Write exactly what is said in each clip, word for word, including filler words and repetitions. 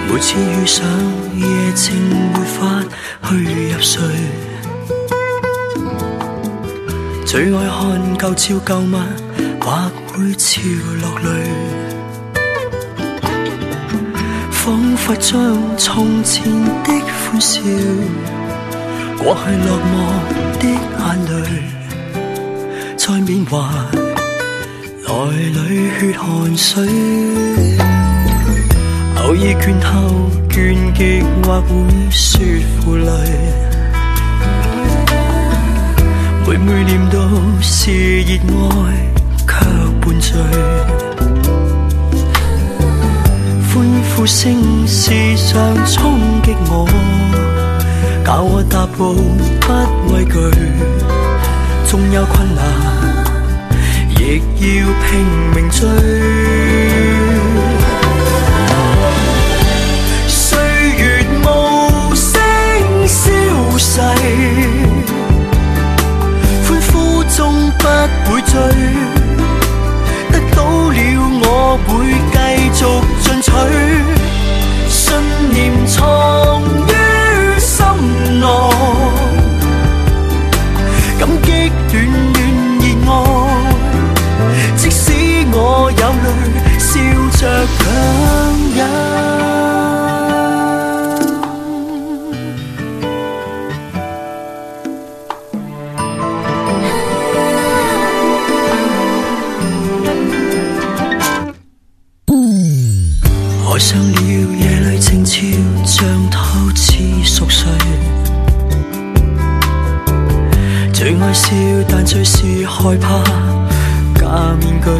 每次遇上夜靜沒法去入睡，最愛看舊照舊物，或會潮落淚，彷彿將從前的歡笑過去落寞的眼淚，再緬懷內裏血汗水。偶爾倦透倦極，或會說負累，每每念到是熱愛卻伴醉，歡呼聲時常衝擊我，教我踏步不畏懼，縱有困難亦要拼命追。歡呼中不會醉，得到了我會繼續進取，信念藏於心內，感激暖暖熱愛，即使我有淚，笑着強忍。愛上了夜裏靜悄，像透似熟睡，最愛笑，但最是害怕假面具，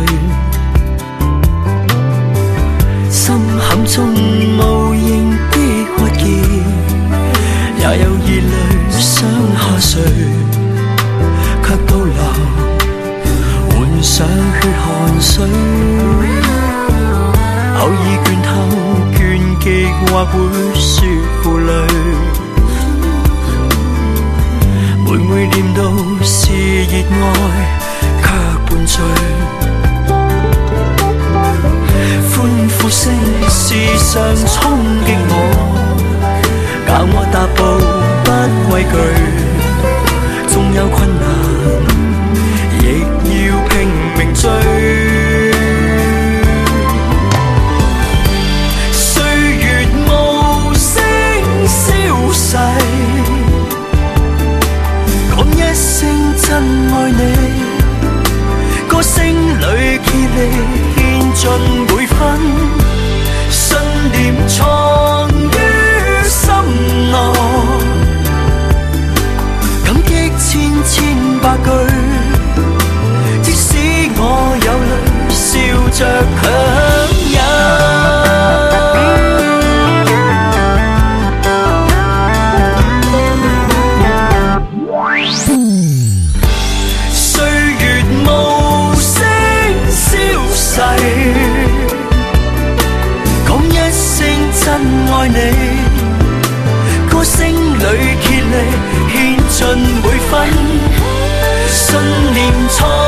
心坎中無形的鬱結，也有熱淚想下垂，卻倒流換上血汗水。偶爾倦透倦極，或會說負累，每每念到是熱愛卻伴醉，歡呼聲時常衝擊我，教我踏步不畏懼，縱有困難亦要拼命追。講一聲真愛你，歌聲裏竭力獻盡每分，信念藏於心內，感激千千百句，即使我有淚，笑着強忍。講一聲真愛你，歌聲裏竭力獻盡每分，信念錯。